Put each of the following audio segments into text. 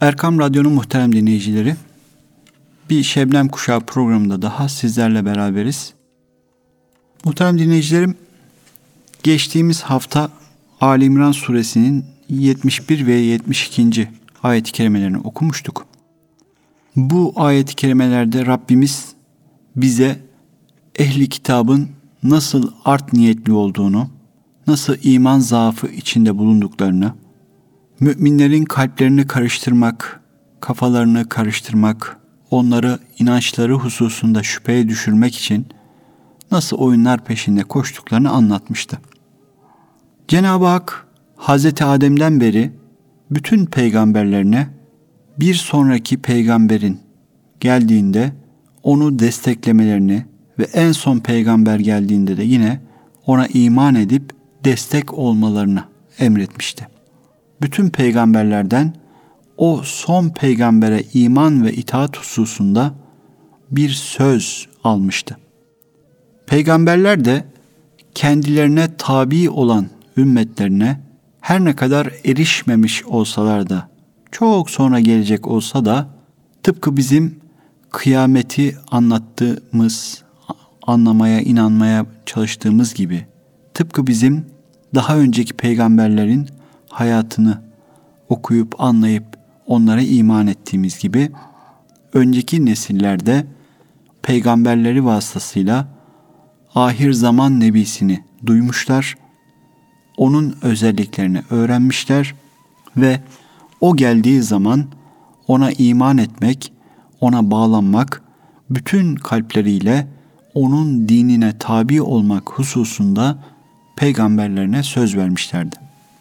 Erkam Radyo'nun muhterem dinleyicileri, bir Şebnem Kuşağı programında daha sizlerle beraberiz. Muhterem dinleyicilerim, geçtiğimiz hafta Ali İmran suresinin 71 ve 72. ayet-i kerimelerini okumuştuk. Bu ayet-i kerimelerde Rabbimiz bize ehli kitabın nasıl art niyetli olduğunu, nasıl iman zaafı içinde bulunduklarını, müminlerin kalplerini karıştırmak, kafalarını karıştırmak, onları inançları hususunda şüpheye düşürmek için nasıl oyunlar peşinde koştuklarını anlatmıştı. Cenab-ı Hak, Hazreti Adem'den beri bütün peygamberlerine bir sonraki peygamberin geldiğinde onu desteklemelerini ve en son peygamber geldiğinde de yine ona iman edip destek olmalarını emretmişti. Bütün peygamberlerden o son peygambere iman ve itaat hususunda bir söz almıştı. Peygamberler de kendilerine tabi olan ümmetlerine her ne kadar erişmemiş olsalar da, çok sonra gelecek olsa da, tıpkı bizim kıyameti anlattığımız, anlamaya, inanmaya çalıştığımız gibi, tıpkı bizim daha önceki peygamberlerin hayatını okuyup anlayıp onlara iman ettiğimiz gibi, önceki nesillerde peygamberleri vasıtasıyla ahir zaman nebisini duymuşlar, onun özelliklerini öğrenmişler ve o geldiği zaman ona iman etmek, ona bağlanmak, bütün kalpleriyle onun dinine tabi olmak hususunda peygamberlerine söz vermişlerdi.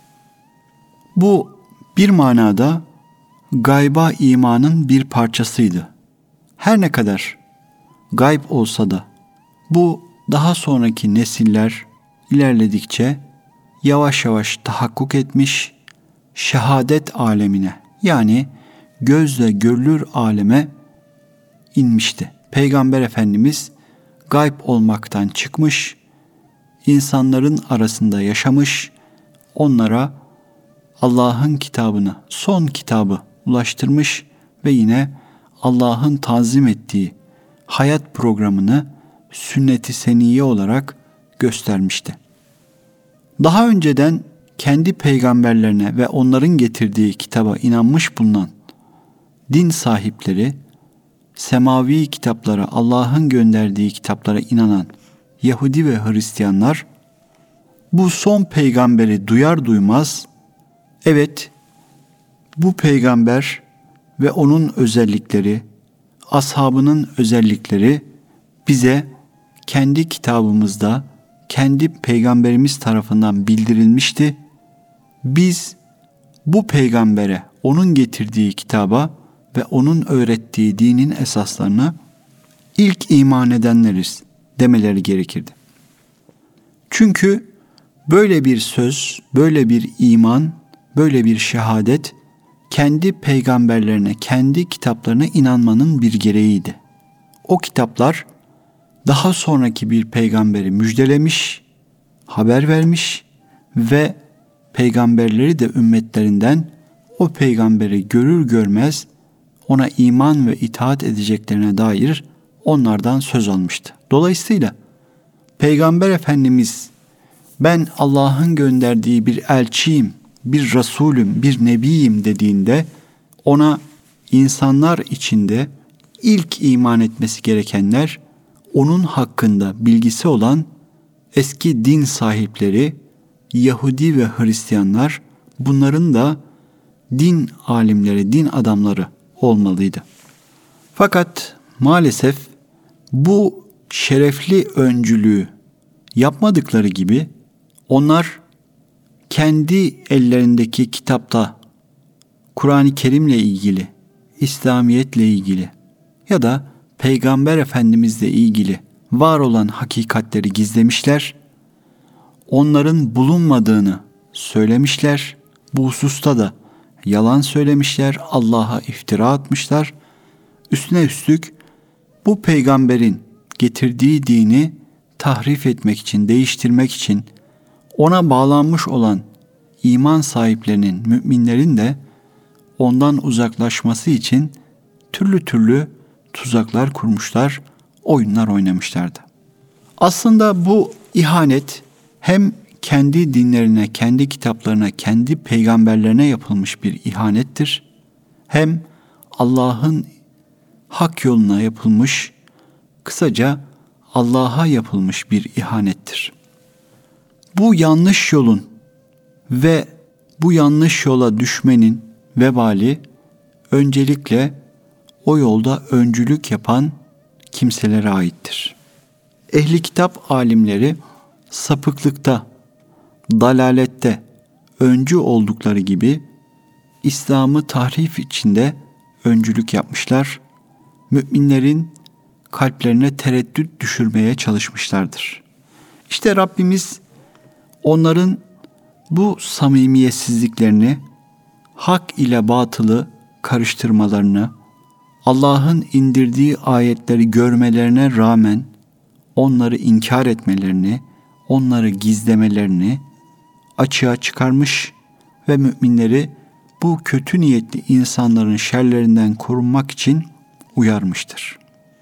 Bu bir manada gayba imanın bir parçasıydı. Her ne kadar gayb olsa da bu daha sonraki nesiller ilerledikçe yavaş yavaş tahakkuk etmiş, şehadet alemine, yani gözle görülür aleme inmişti. Peygamber Efendimiz gayb olmaktan çıkmış, insanların arasında yaşamış, onlara Allah'ın kitabını, son kitabı ulaştırmış ve yine Allah'ın tanzim ettiği hayat programını sünnet-i seniyye olarak göstermişti. Daha önceden kendi peygamberlerine ve onların getirdiği kitaba inanmış bulunan din sahipleri, semavi kitaplara, Allah'ın gönderdiği kitaplara inanan Yahudi ve Hristiyanlar, bu son peygamberi duyar duymaz, evet, bu peygamber ve onun özellikleri, ashabının özellikleri bize kendi kitabımızda, kendi peygamberimiz tarafından bildirilmişti. Biz bu peygambere, onun getirdiği kitaba ve onun öğrettiği dinin esaslarına ilk iman edenleriz demeleri gerekirdi. Çünkü böyle bir söz, böyle bir iman, böyle bir şehadet kendi peygamberlerine, kendi kitaplarına inanmanın bir gereğiydi. O kitaplar daha sonraki bir peygamberi müjdelemiş, haber vermiş ve peygamberleri de ümmetlerinden o peygamberi görür görmez ona iman ve itaat edeceklerine dair onlardan söz almıştı. Dolayısıyla Peygamber Efendimiz, ben Allah'ın gönderdiği bir elçiyim, bir Resulüm, bir Nebiyim dediğinde ona insanlar içinde ilk iman etmesi gerekenler, onun hakkında bilgisi olan eski din sahipleri, Yahudi ve Hristiyanlar, bunların da din alimleri, din adamları olmalıydı. Fakat maalesef bu şerefli öncülüğü yapmadıkları gibi onlar kendi ellerindeki kitapta Kur'an-ı Kerim'le ilgili, İslamiyet'le ilgili ya da Peygamber Efendimiz'le ilgili var olan hakikatleri gizlemişler, onların bulunmadığını söylemişler, bu hususta da yalan söylemişler, Allah'a iftira atmışlar. Üstüne üstlük bu peygamberin getirdiği dini tahrif etmek için, değiştirmek için ona bağlanmış olan iman sahiplerinin, müminlerin de ondan uzaklaşması için türlü türlü tuzaklar kurmuşlar, oyunlar oynamışlardı. Aslında bu ihanet hem kendi dinlerine, kendi kitaplarına, kendi peygamberlerine yapılmış bir ihanettir. Hem Allah'ın hak yoluna yapılmış, kısaca Allah'a yapılmış bir ihanettir. Bu yanlış yolun ve bu yanlış yola düşmenin vebali öncelikle o yolda öncülük yapan kimselere aittir. Ehli kitap alimleri sapıklıkta, dalalette öncü oldukları gibi İslam'ı tahrif içinde öncülük yapmışlar. Müminlerin kalplerine tereddüt düşürmeye çalışmışlardır. İşte Rabbimiz onların bu samimiyetsizliklerini, hak ile batılı karıştırmalarını, Allah'ın indirdiği ayetleri görmelerine rağmen onları inkar etmelerini, onları gizlemelerini açığa çıkarmış ve müminleri bu kötü niyetli insanların şerlerinden korunmak için uyarmıştır.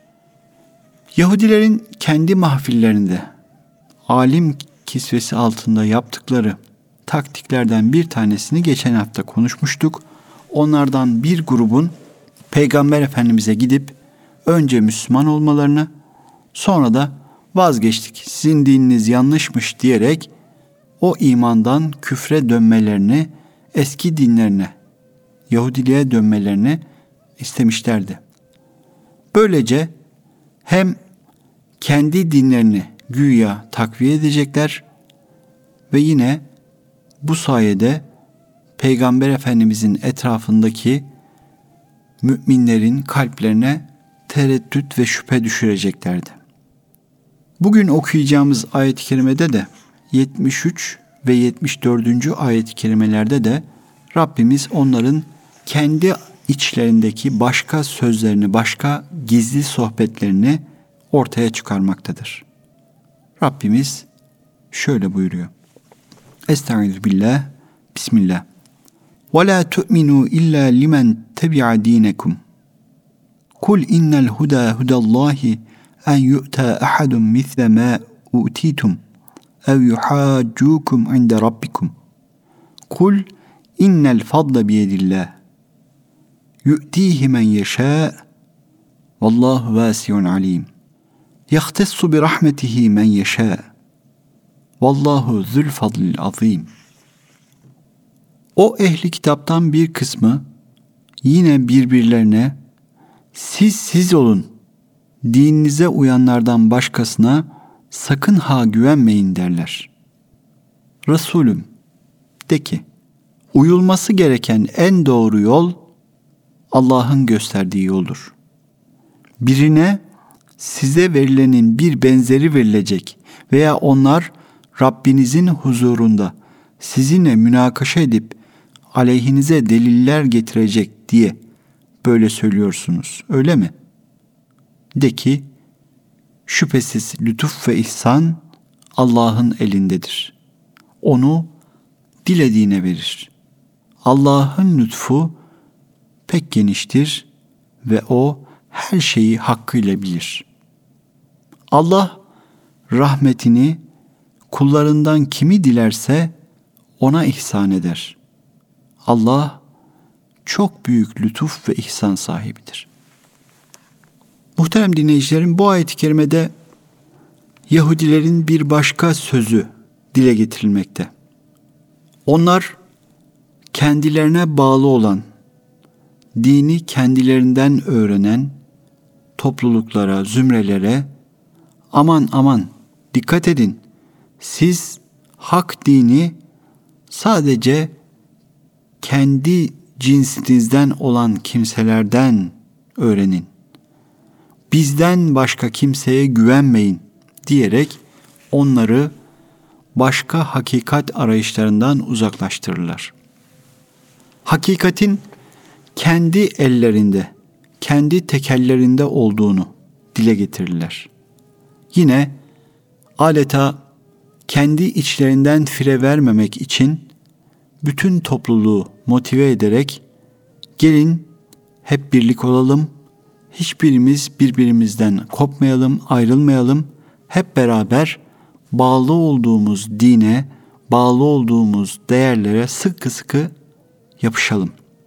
Yahudilerin kendi mahfillerinde alim kisvesi altında yaptıkları taktiklerden bir tanesini geçen hafta konuşmuştuk. Onlardan bir grubun Peygamber Efendimiz'e gidip önce Müslüman olmalarını, sonra da vazgeçtik, sizin dininiz yanlışmış diyerek o imandan küfre dönmelerini, eski dinlerine, Yahudiliğe dönmelerini istemişlerdi. Böylece hem kendi dinlerini güya takviye edecekler ve yine bu sayede Peygamber Efendimizin etrafındaki müminlerin kalplerine tereddüt ve şüphe düşüreceklerdi. Bugün okuyacağımız ayet-i kerimede de 73 ve 74. ayet-i kerimelerde de Rabbimiz onların kendi içlerindeki başka sözlerini, başka gizli sohbetlerini ortaya çıkarmaktadır. Rabbimiz şöyle buyuruyor. Estağfirullah, Bismillah. وَلَا تُؤْمِنُوا إِلَّا لِمَنْ تَبِعَ دِينَكُمْ قُلْ إِنَّ الْهُدَى هُدَى اللّٰهِ أَنْ يُؤْتَى أَحَدٌ مِثْلَ مَا أُؤْتِيتُمْ أَوْ يُحَاجُّوكُمْ عِنْدَ رَبِّكُمْ قُلْ إِنَّ الْفَضْلَ بِيَدِ اللّٰهِ يُؤْتِيهِ مَنْ يَشَاءُ وَاللّٰهُ وَاسِعٌ عَلِيمٌ يَخْتَصُّ بِرَحْمَتِهِ مَنْ يَشَاءُ وَاللّٰهُ ذُو الْفَضْلِ الْعَظِيمِ. O ehli kitaptan bir kısmı yine birbirlerine siz olun, dininize uyanlardan başkasına sakın ha güvenmeyin derler. Resulüm, de ki, uyulması gereken en doğru yol Allah'ın gösterdiği yoldur. Birine size verilenin bir benzeri verilecek veya onlar Rabbinizin huzurunda sizinle münakaşa edip aleyhinize deliller getirecek diye böyle söylüyorsunuz, öyle mi? De ki, şüphesiz lütuf ve ihsan Allah'ın elindedir. Onu dilediğine verir. Allah'ın lütfu pek geniştir ve o her şeyi hakkıyla bilir. Allah rahmetini kullarından kimi dilerse ona ihsan eder. Allah çok büyük lütuf ve ihsan sahibidir. Muhterem dinleyicilerim, bu ayet-i kerimede Yahudilerin bir başka sözü dile getirilmekte. Onlar kendilerine bağlı olan, dini kendilerinden öğrenen topluluklara, zümrelere aman dikkat edin, siz hak dini sadece kendi cinsinizden olan kimselerden öğrenin. Bizden başka kimseye güvenmeyin diyerek onları başka hakikat arayışlarından uzaklaştırırlar. Hakikatin kendi ellerinde, kendi tekellerinde olduğunu dile getirirler. Yine adeta kendi içlerinden fire vermemek için bütün topluluğu motive ederek Gelin hep birlik olalım. Hiçbirimiz birbirimizden kopmayalım, ayrılmayalım. Hep beraber bağlı olduğumuz dine, bağlı olduğumuz değerlere sıkı sıkı yapışalım.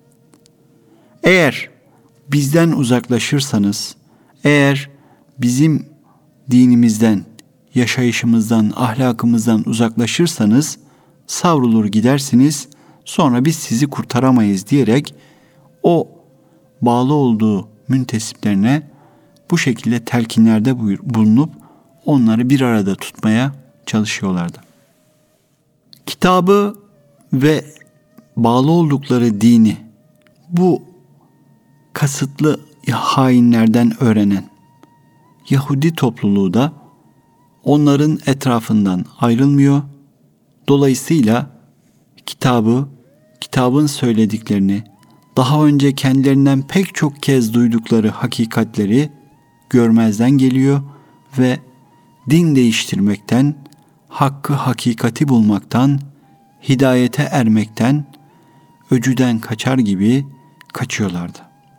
Eğer bizden uzaklaşırsanız, eğer bizim dinimizden, yaşayışımızdan, ahlakımızdan uzaklaşırsanız savrulur gidersiniz, sonra biz sizi kurtaramayız diyerek o bağlı olduğu müntesiplerine bu şekilde telkinlerde bulunup onları bir arada tutmaya çalışıyorlardı. Kitabı ve bağlı oldukları dini bu kasıtlı hainlerden öğrenen Yahudi topluluğu da onların etrafından ayrılmıyor. Dolayısıyla kitabın söylediklerini, daha önce kendilerinden pek çok kez duydukları hakikatleri görmezden geliyor ve din değiştirmekten, hakkı hakikati bulmaktan, hidayete ermekten, öcüden kaçar gibi kaçıyorlardı.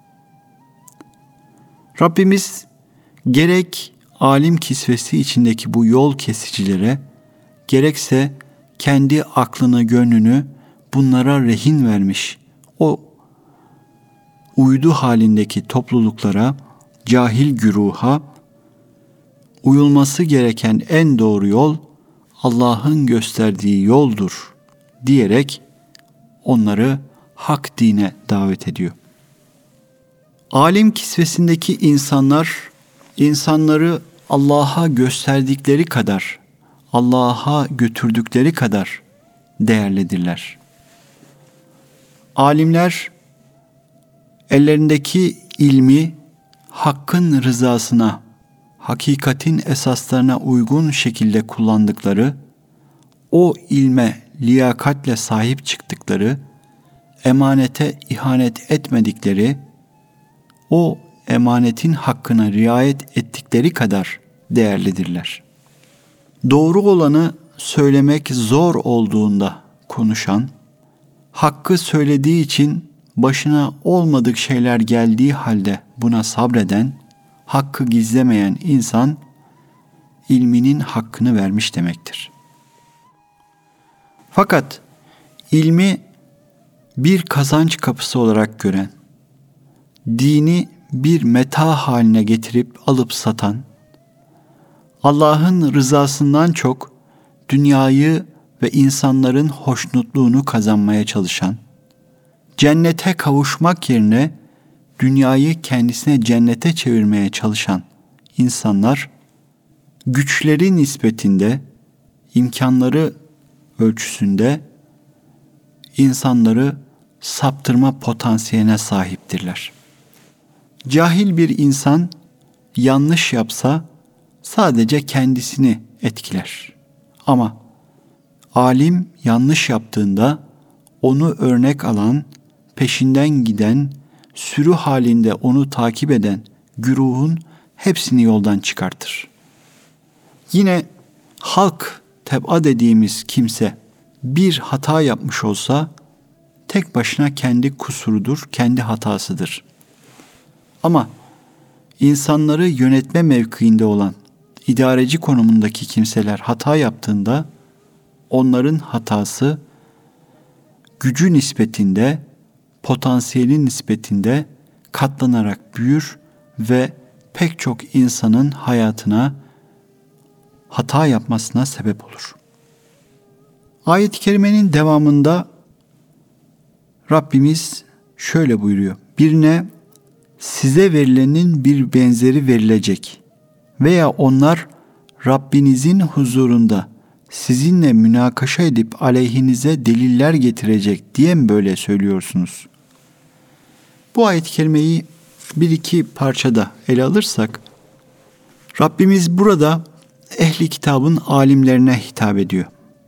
Rabbimiz gerek alim kisvesi içindeki bu yol kesicilere, gerekse kendi aklını, gönlünü bunlara rehin vermiş o uydu halindeki topluluklara, cahil güruha, uyulması gereken en doğru yol Allah'ın gösterdiği yoldur diyerek onları hak dine davet ediyor. Alim kisvesindeki insanları Allah'a gösterdikleri kadar, Allah'a götürdükleri kadar değerlidirler. Alimler ellerindeki ilmi hakkın rızasına, hakikatin esaslarına uygun şekilde kullandıkları, o ilme liyakatle sahip çıktıkları, emanete ihanet etmedikleri, o emanetin hakkına riayet ettikleri kadar değerlidirler. Doğru olanı söylemek zor olduğunda konuşan, hakkı söylediği için başına olmadık şeyler geldiği halde buna sabreden, hakkı gizlemeyen insan ilminin hakkını vermiş demektir. Fakat ilmi bir kazanç kapısı olarak gören, dini bir meta haline getirip alıp satan, Allah'ın rızasından çok dünyayı ve insanların hoşnutluğunu kazanmaya çalışan, cennete kavuşmak yerine dünyayı kendisine cennete çevirmeye çalışan insanlar, güçleri nispetinde, imkanları ölçüsünde insanları saptırma potansiyeline sahiptirler. Cahil bir insan yanlış yapsa sadece kendisini etkiler. Ama alim yanlış yaptığında onu örnek alan, peşinden giden, sürü halinde onu takip eden güruhun hepsini yoldan çıkartır. Yine halk teb'a dediğimiz kimse bir hata yapmış olsa tek başına kendi kusurudur, kendi hatasıdır. Ama insanları yönetme mevkiinde olan idareci konumundaki kimseler hata yaptığında onların hatası gücü nispetinde, potansiyeli nispetinde katlanarak büyür ve pek çok insanın hayatına hata yapmasına sebep olur. Ayet-i kerimenin devamında Rabbimiz şöyle buyuruyor: birine size verilenin bir benzeri verilecek veya onlar Rabbinizin huzurunda sizinle münakaşa edip aleyhinize deliller getirecek diye mi böyle söylüyorsunuz? Bu ayet-i kerimeyi bir iki parçada ele alırsak, Rabbimiz burada ehli kitabın alimlerine hitap ediyor.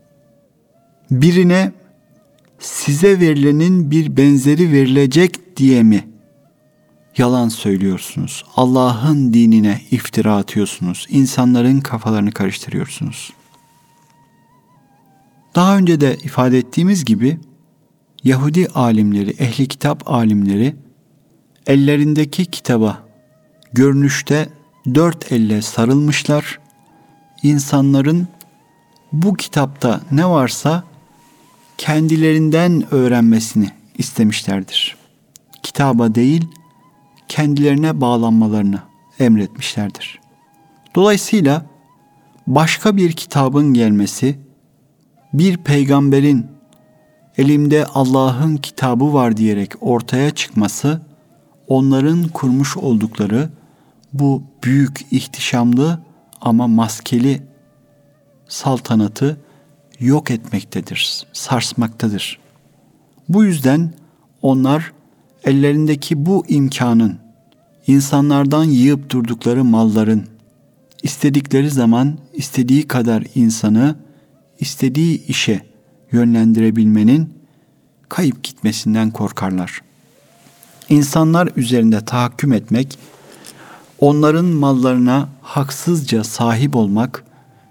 Birine size verilenin bir benzeri verilecek diye mi yalan söylüyorsunuz? Allah'ın dinine iftira atıyorsunuz. İnsanların kafalarını karıştırıyorsunuz. Daha önce de ifade ettiğimiz gibi Yahudi alimleri, ehli kitap alimleri ellerindeki kitaba görünüşte dört elle sarılmışlar. İnsanların bu kitapta ne varsa kendilerinden öğrenmesini istemişlerdir. Kitaba değil, kendilerine bağlanmalarını emretmişlerdir. Dolayısıyla başka bir kitabın gelmesi, bir peygamberin elimde Allah'ın kitabı var diyerek ortaya çıkması, onların kurmuş oldukları bu büyük, ihtişamlı ama maskeli saltanatı yok etmektedir, sarsmaktadır. Bu yüzden onlar ellerindeki bu imkanın, insanlardan yığıp durdukları malların, istedikleri zaman istediği kadar insanı istediği işe yönlendirebilmenin kayıp gitmesinden korkarlar. İnsanlar üzerinde tahakküm etmek, onların mallarına haksızca sahip olmak,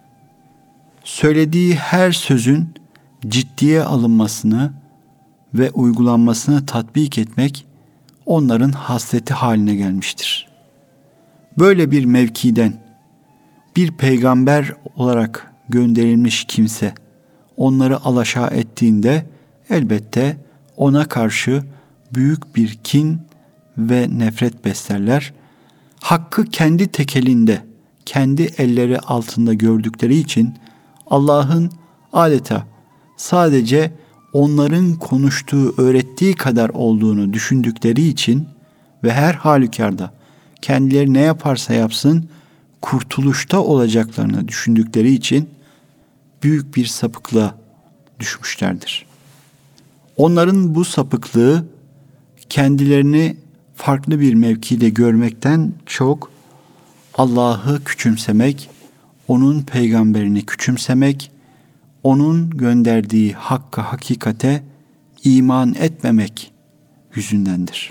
söylediği her sözün ciddiye alınmasını ve uygulanmasını tatbik etmek onların hasreti haline gelmiştir. Böyle bir mevkiden bir peygamber olarak gönderilmiş kimse onları alaşağı ettiğinde elbette ona karşı büyük bir kin ve nefret beslerler. Hakkı kendi tekelinde, kendi elleri altında gördükleri için Allah'ın adeta sadece onların konuştuğu, öğrettiği kadar olduğunu düşündükleri için ve her halükarda kendileri ne yaparsa yapsın kurtuluşta olacaklarını düşündükleri için büyük bir sapıklığa düşmüşlerdir. Onların bu sapıklığı kendilerini farklı bir mevkide görmekten çok Allah'ı küçümsemek, onun peygamberini küçümsemek, onun gönderdiği hakka, hakikate iman etmemek yüzündendir.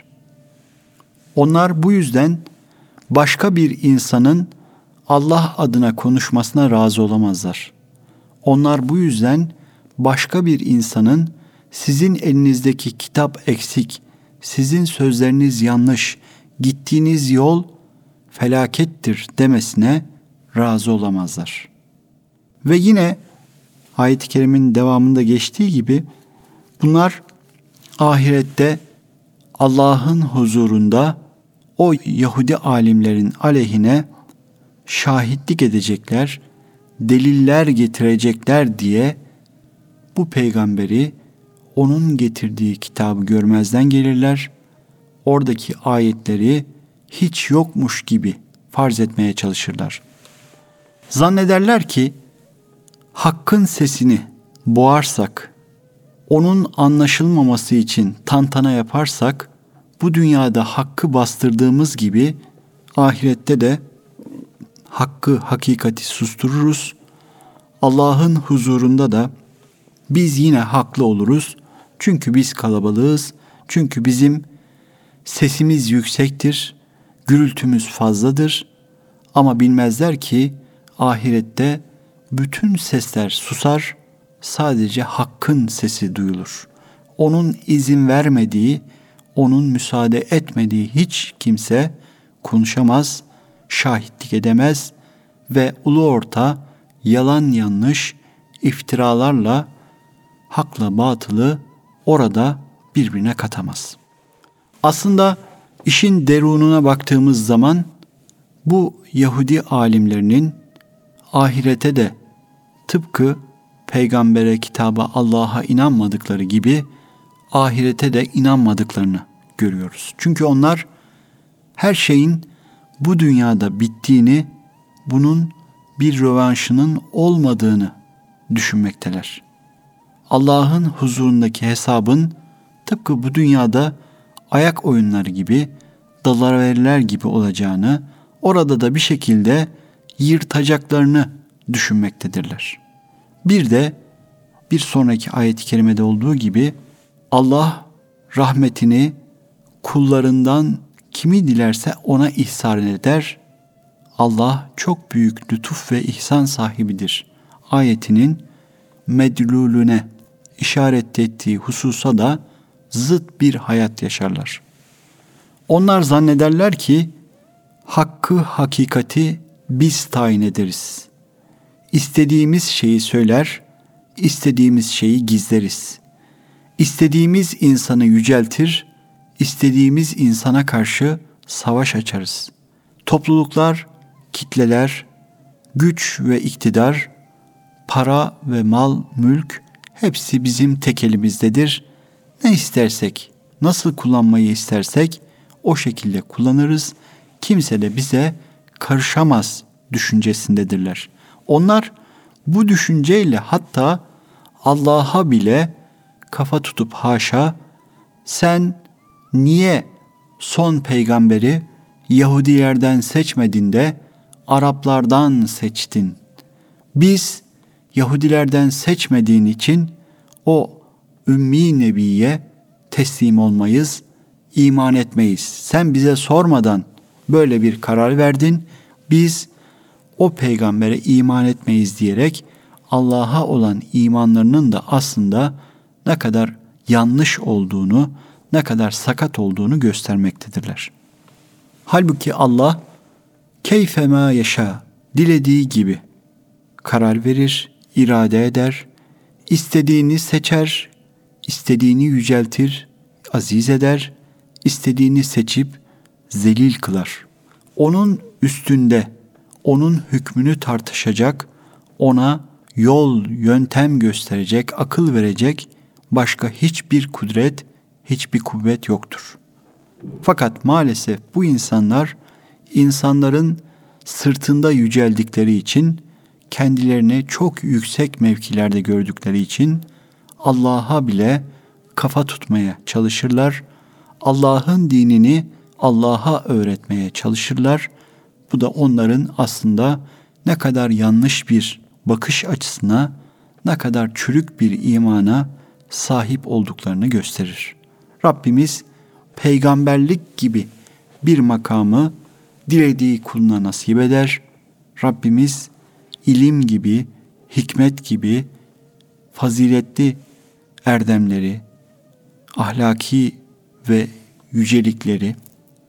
Onlar bu yüzden başka bir insanın Allah adına konuşmasına razı olamazlar. Onlar bu yüzden başka bir insanın sizin elinizdeki kitap eksik, sizin sözleriniz yanlış, gittiğiniz yol felakettir demesine razı olamazlar. Ve yine ayet-i kerimin devamında geçtiği gibi bunlar ahirette Allah'ın huzurunda o Yahudi alimlerin aleyhine şahitlik edecekler, deliller getirecekler diye bu peygamberi, onun getirdiği kitabı görmezden gelirler. Oradaki ayetleri hiç yokmuş gibi farz etmeye çalışırlar. Zannederler ki hakkın sesini boğarsak, onun anlaşılmaması için tantana yaparsak, bu dünyada hakkı bastırdığımız gibi ahirette de hakkı, hakikati sustururuz. Allah'ın huzurunda da biz yine haklı oluruz. Çünkü biz kalabalığız. Çünkü bizim sesimiz yüksektir, gürültümüz fazladır. Ama bilmezler ki ahirette bütün sesler susar, sadece hakkın sesi duyulur. Onun izin vermediği, onun müsaade etmediği hiç kimse konuşamaz, şahitlik edemez ve ulu orta yalan yanlış iftiralarla hakla batılı orada birbirine katamaz. Aslında işin derununa baktığımız zaman bu Yahudi alimlerinin ahirete de tıpkı peygambere, kitaba, Allah'a inanmadıkları gibi ahirete de inanmadıklarını görüyoruz. Çünkü onlar her şeyin bu dünyada bittiğini, bunun bir rövanşının olmadığını düşünmekteler. Allah'ın huzurundaki hesabın tıpkı bu dünyada ayak oyunları gibi, dalaveriler gibi olacağını, orada da bir şekilde yırtacaklarını düşünmektedirler. Bir de bir sonraki ayet-i kerimede olduğu gibi Allah rahmetini kullarından kimi dilerse ona ihsan eder. Allah çok büyük lütuf ve ihsan sahibidir. Ayetinin medlulüne işaret ettiği hususa da zıt bir hayat yaşarlar. Onlar zannederler ki hakkı, hakikati biz tayin ederiz. İstediğimiz şeyi söyler, istediğimiz şeyi gizleriz. İstediğimiz insanı yüceltir, istediğimiz insana karşı savaş açarız. Topluluklar, kitleler, güç ve iktidar, para ve mal, mülk hepsi bizim tek elimizdedir. Ne istersek, nasıl kullanmayı istersek o şekilde kullanırız. Kimse de bize karışamaz düşüncesindedirler. Onlar bu düşünceyle hatta Allah'a bile kafa tutup haşa, sen niye son peygamberi Yahudilerden seçmedin de Araplardan seçtin? Biz Yahudilerden seçmediğin için o ümmi nebiye teslim olmayız, iman etmeyiz. Sen bize sormadan böyle bir karar verdin. Biz o peygambere iman etmeyiz diyerek Allah'a olan imanlarının da aslında ne kadar yanlış olduğunu, ne kadar sakat olduğunu göstermektedirler. Halbuki Allah keyfe ma yaşa, dilediği gibi karar verir, irade eder, istediğini seçer, istediğini yüceltir, aziz eder, istediğini seçip zelil kılar. Onun üstünde, onun hükmünü tartışacak, ona yol, yöntem gösterecek, akıl verecek başka hiçbir kudret, hiçbir kuvvet yoktur. Fakat maalesef bu insanlar, insanların sırtında yüceldikleri için, kendilerini çok yüksek mevkilerde gördükleri için Allah'a bile kafa tutmaya çalışırlar. Allah'ın dinini Allah'a öğretmeye çalışırlar. Bu da onların aslında ne kadar yanlış bir bakış açısına, ne kadar çürük bir imana sahip olduklarını gösterir. Rabbimiz peygamberlik gibi bir makamı dilediği kuluna nasip eder. Rabbimiz ilim gibi, hikmet gibi faziletli erdemleri, ahlaki ve yücelikleri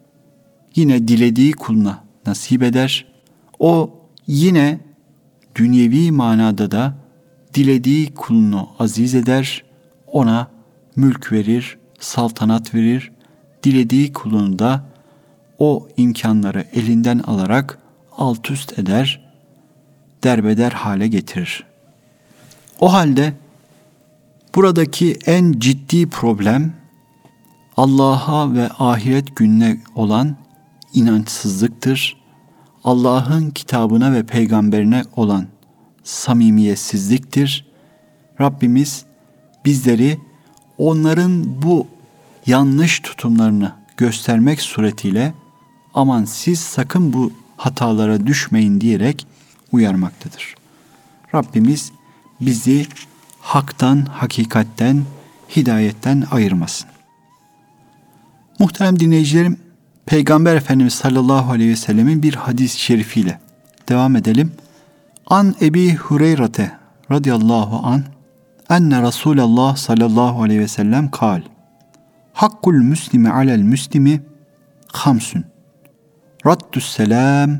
yine dilediği kuluna nasip eder. O yine dünyevi manada da dilediği kulunu aziz eder, ona mülk verir, saltanat verir, dilediği kulunu da o imkanları elinden alarak alt üst eder, derbeder hale getirir. O halde buradaki en ciddi problem Allah'a ve ahiret gününe olan inançsızlıktır. Allah'ın kitabına ve peygamberine olan samimiyetsizliktir. Rabbimiz bizleri onların bu yanlış tutumlarını göstermek suretiyle aman siz sakın bu hatalara düşmeyin diyerek uyarmaktadır. Rabbimiz bizi haktan, hakikatten, hidayetten ayırmasın. Muhterem dinleyicilerim, Peygamber Efendimiz sallallahu aleyhi ve sellemin bir hadis-i şerifiyle devam edelim. An Ebi Hureyre radıyallahu an enne Resulallah sallallahu aleyhi ve sellem kal. Hakkul müslimi alel müslimi hamsun. Raddus selam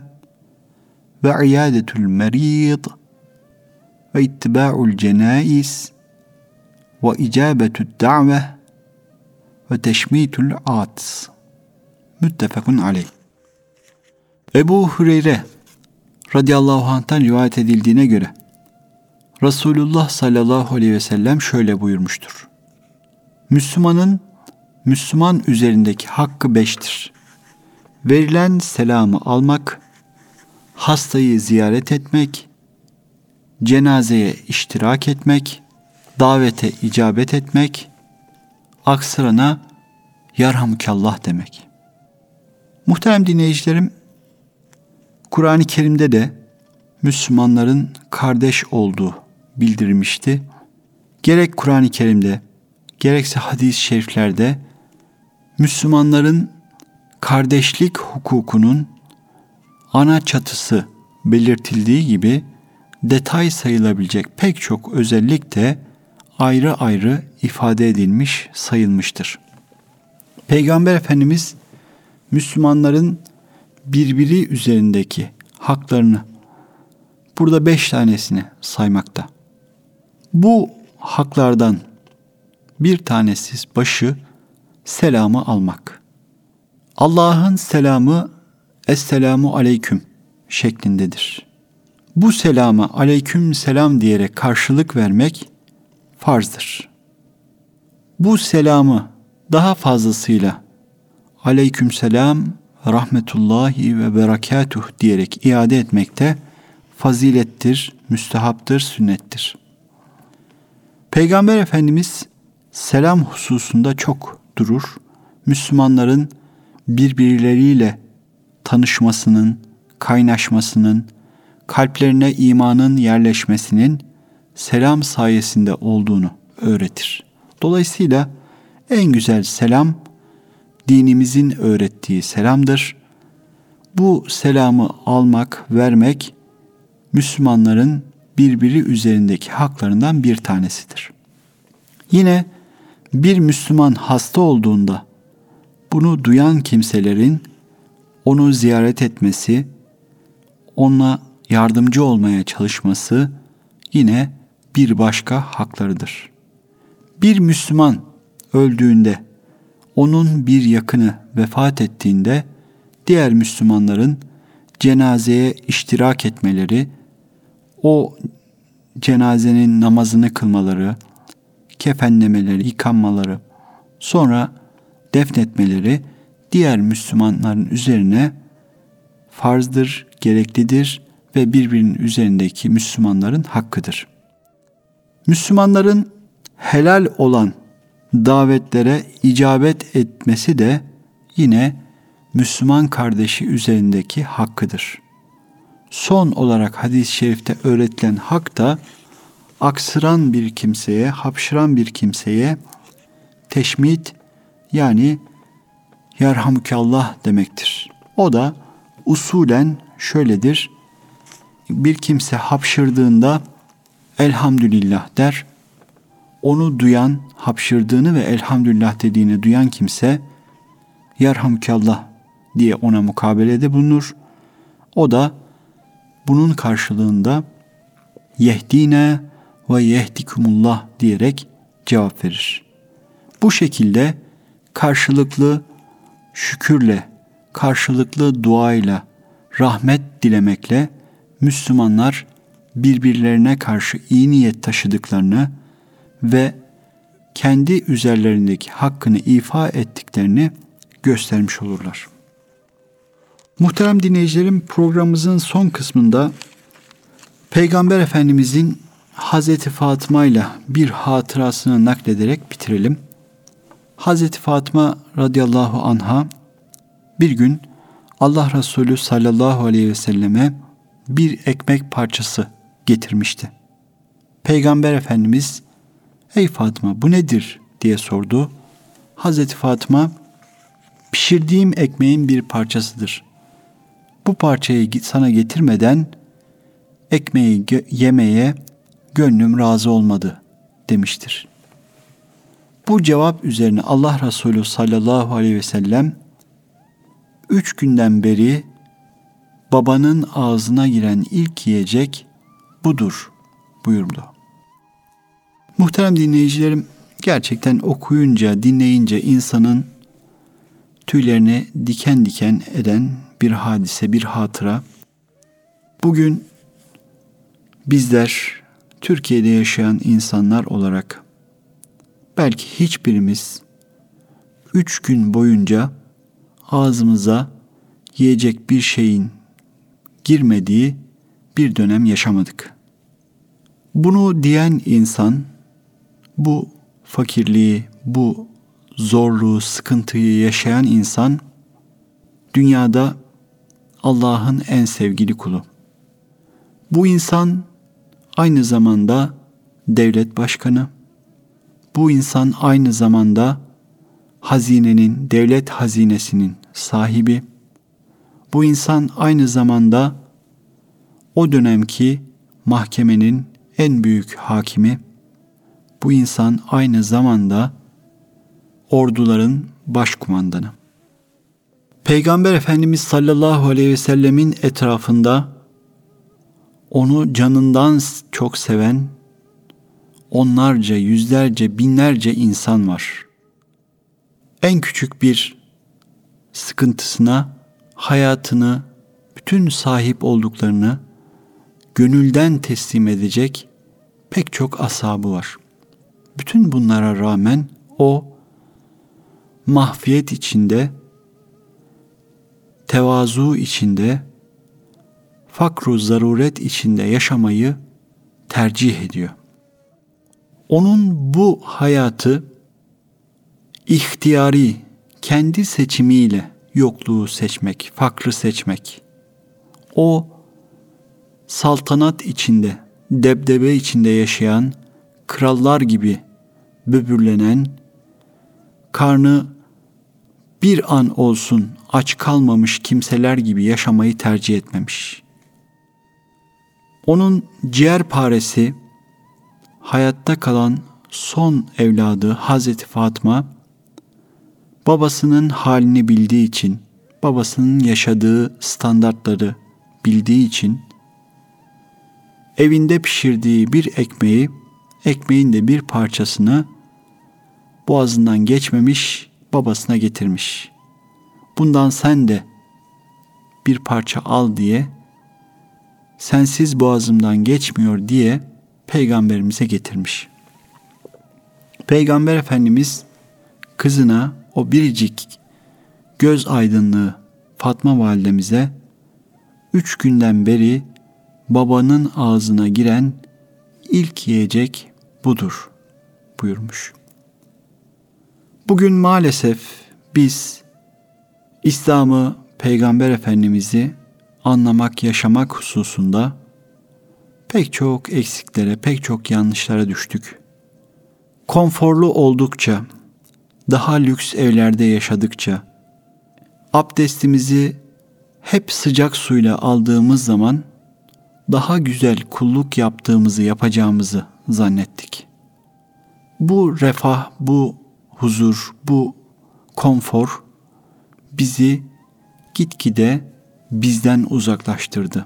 ve iyadetul merid ve ittiba'ul cenaiz ve icabetü'd da've ve teşmitul ats. Müttefekun aleyh. Ebu Hureyre radıyallahu anh'tan rivayet edildiğine göre Resulullah sallallahu aleyhi ve sellem şöyle buyurmuştur. Müslüman üzerindeki hakkı 5'tir. Verilen selamı almak, hastayı ziyaret etmek, cenazeye iştirak etmek, davete icabet etmek, aksırana yarhamukallah demek. Muhterem dinleyicilerim, Kur'an-ı Kerim'de de Müslümanların kardeş olduğu bildirilmişti. Gerek Kur'an-ı Kerim'de, gerekse hadis-i şeriflerde Müslümanların kardeşlik hukukunun ana çatısı belirtildiği gibi detay sayılabilecek pek çok özellik de ayrı ayrı ifade edilmiş sayılmıştır. Peygamber Efendimiz Müslümanların birbiri üzerindeki haklarını burada 5 tanesini saymakta. Bu haklardan bir tanesi başı selamı almak. Allah'ın selamı Esselamu Aleyküm şeklindedir. Bu selama aleyküm selam diyerek karşılık vermek farzdır. Bu selamı daha fazlasıyla aleyküm selam rahmetullahi ve berekatuh diyerek iade etmek de fazilettir, müstehaptır, sünnettir. Peygamber Efendimiz selam hususunda çok durur. Müslümanların birbirleriyle tanışmasının, kaynaşmasının, kalplerine imanın yerleşmesinin selam sayesinde olduğunu öğretir. Dolayısıyla en güzel selam dinimizin öğrettiği selamdır. Bu selamı almak, vermek Müslümanların birbiri üzerindeki haklarından bir tanesidir. Yine bir Müslüman hasta olduğunda bunu duyan kimselerin onu ziyaret etmesi, ona yardımcı olmaya çalışması yine bir başka haklarıdır. Bir Müslüman öldüğünde, onun bir yakını vefat ettiğinde diğer Müslümanların cenazeye iştirak etmeleri, o cenazenin namazını kılmaları, kefenlemeleri, yıkanmaları, sonra defnetmeleri diğer Müslümanların üzerine farzdır, gereklidir ve birbirinin üzerindeki Müslümanların hakkıdır. Müslümanların helal olan davetlere icabet etmesi de yine Müslüman kardeşi üzerindeki hakkıdır. Son olarak hadis-i şerifte öğretilen hak da aksıran bir kimseye, hapşıran bir kimseye teşmit yani yerhamükallah demektir. O da usulen şöyledir. Bir kimse hapşırdığında elhamdülillah der. Onu duyan, hapşırdığını ve elhamdülillah dediğini duyan kimse yerhamükallah diye ona mukabelede bulunur. O da bunun karşılığında yehdine ve yehdikumullah diyerek cevap verir. Bu şekilde karşılıklı şükürle, karşılıklı duayla, rahmet dilemekle Müslümanlar birbirlerine karşı iyi niyet taşıdıklarını ve kendi üzerlerindeki hakkını ifa ettiklerini göstermiş olurlar. Muhterem dinleyicilerim, programımızın son kısmında Peygamber Efendimizin Hazreti Fatıma ile bir hatırasını naklederek bitirelim. Hazreti Fatıma radıyallahu anha bir gün Allah Resulü sallallahu aleyhi ve selleme bir ekmek parçası getirmişti. Peygamber Efendimiz "Ey Fatıma, bu nedir?" diye sordu. Hazreti Fatıma, "Pişirdiğim ekmeğin bir parçasıdır. Bu parçayı sana getirmeden ekmeği yemeye gönlüm razı olmadı" demiştir. Bu cevap üzerine Allah Resulü sallallahu aleyhi ve sellem 3 günden beri babanın ağzına giren ilk yiyecek budur buyurdu. Muhterem dinleyicilerim, gerçekten okuyunca, dinleyince insanın tüylerini diken diken eden bir hadise, bir hatıra. Bugün bizler Türkiye'de yaşayan insanlar olarak belki hiçbirimiz 3 gün boyunca ağzımıza yiyecek bir şeyin girmediği bir dönem yaşamadık. Bunu diyen insan, bu fakirliği, bu zorluğu, sıkıntıyı yaşayan insan, dünyada Allah'ın en sevgili kulu. Bu insan aynı zamanda devlet başkanı, bu insan aynı zamanda hazinenin, devlet hazinesinin sahibi, bu insan aynı zamanda o dönemki mahkemenin en büyük hakimi, Bu insan aynı zamanda orduların başkumandanı. Peygamber Efendimiz sallallahu aleyhi ve sellemin etrafında onu canından çok seven onlarca, yüzlerce, binlerce insan var. En küçük bir sıkıntısına hayatını, bütün sahip olduklarını gönülden teslim edecek pek çok ashabı var. Bütün bunlara rağmen o mahfiyet içinde, tevazu içinde, fakru zaruret içinde yaşamayı tercih ediyor. Onun bu hayatı ihtiyari, kendi seçimiyle yokluğu seçmek, fakrı seçmek, o saltanat içinde, debdebe içinde yaşayan, krallar gibi böbürlenen, karnı bir an olsun aç kalmamış kimseler gibi yaşamayı tercih etmemiş. Onun ciğerparesi, hayatta kalan son evladı Hazreti Fatıma, babasının halini bildiği için, babasının yaşadığı standartları bildiği için, evinde pişirdiği bir ekmeği, ekmeğin de bir parçasını boğazından geçmemiş, babasına getirmiş. Bundan sen de bir parça al diye, sensiz boğazımdan geçmiyor diye Peygamberimize getirmiş. Peygamber Efendimiz kızına o biricik göz aydınlığı Fatma validemize 3 günden beri babanın ağzına giren ilk yiyecek budur buyurmuş. Bugün maalesef biz İslam'ı, Peygamber Efendimiz'i anlamak, yaşamak hususunda pek çok eksiklere, pek çok yanlışlara düştük. Konforlu oldukça, daha lüks evlerde yaşadıkça, abdestimizi hep sıcak suyla aldığımız zaman daha güzel kulluk yapacağımızı zannettik. Bu refah, bu huzur, bu konfor bizi gitgide bizden uzaklaştırdı.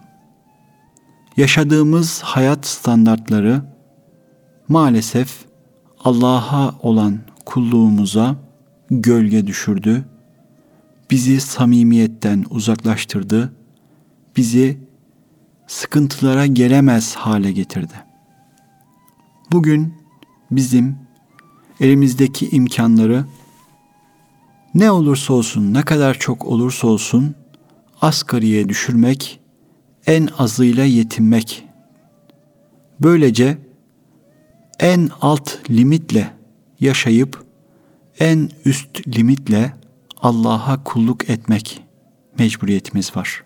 Yaşadığımız hayat standartları maalesef Allah'a olan kulluğumuza gölge düşürdü. Bizi samimiyetten uzaklaştırdı. Bizi sıkıntılara gelemez hale getirdi. Bugün bizim elimizdeki imkanları ne olursa olsun, ne kadar çok olursa olsun asgariye düşürmek, en azıyla yetinmek. Böylece en alt limitle yaşayıp en üst limitle Allah'a kulluk etmek mecburiyetimiz var.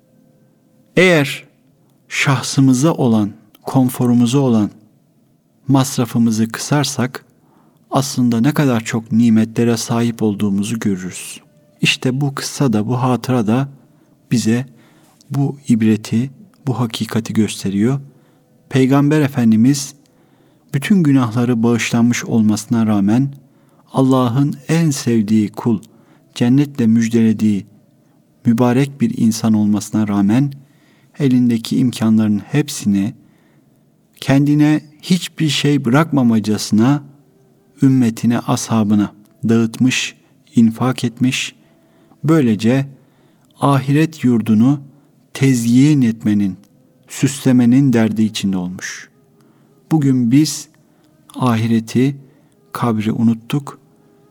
Eğer şahsımıza olan, konforumuza olan masrafımızı kısarsak aslında ne kadar çok nimetlere sahip olduğumuzu görürüz. İşte bu kıssa da, bu hatıra da bize bu ibreti, bu hakikati gösteriyor. Peygamber Efendimiz bütün günahları bağışlanmış olmasına rağmen Allah'ın en sevdiği kul, cennetle müjdelediği mübarek bir insan olmasına rağmen elindeki imkanların hepsini kendine hiçbir şey bırakmamacasına ümmetine, ashabına dağıtmış, infak etmiş. Böylece ahiret yurdunu tezyin etmenin, süslemenin derdi içinde olmuş. Bugün biz ahireti, kabri unuttuk.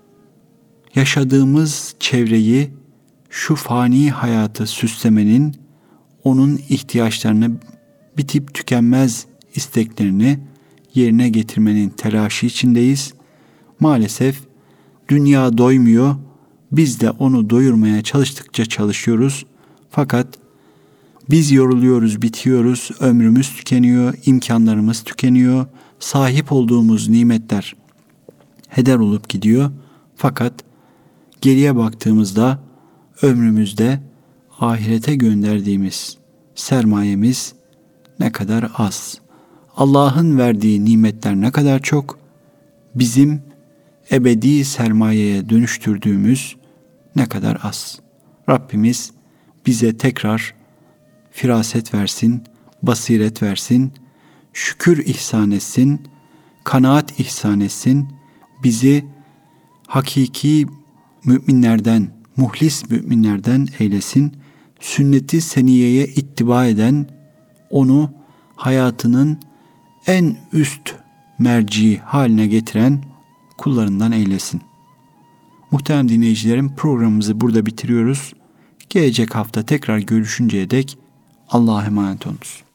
Yaşadığımız çevreyi, şu fani hayatı süslemenin, onun ihtiyaçlarını, bitip tükenmez isteklerini yerine getirmenin telaşı içindeyiz. Maalesef dünya doymuyor. Biz de onu doyurmaya çalıştıkça çalışıyoruz. Fakat biz yoruluyoruz, bitiyoruz, ömrümüz tükeniyor, imkanlarımız tükeniyor. Sahip olduğumuz nimetler heder olup gidiyor. Fakat geriye baktığımızda ömrümüzde ahirete gönderdiğimiz sermayemiz ne kadar az. Allah'ın verdiği nimetler ne kadar çok, bizim ebedi sermayeye dönüştürdüğümüz ne kadar az. Rabbimiz bize tekrar firaset versin, basiret versin, şükür ihsan etsin, kanaat ihsan etsin, bizi hakiki müminlerden, muhlis müminlerden eylesin, sünnet-i seniyeye ittiba eden, onu hayatının en üst merci haline getiren kullarından eylesin. Muhterem dinleyicilerim, programımızı burada bitiriyoruz. Gelecek hafta tekrar görüşünceye dek Allah'a emanet olunuz.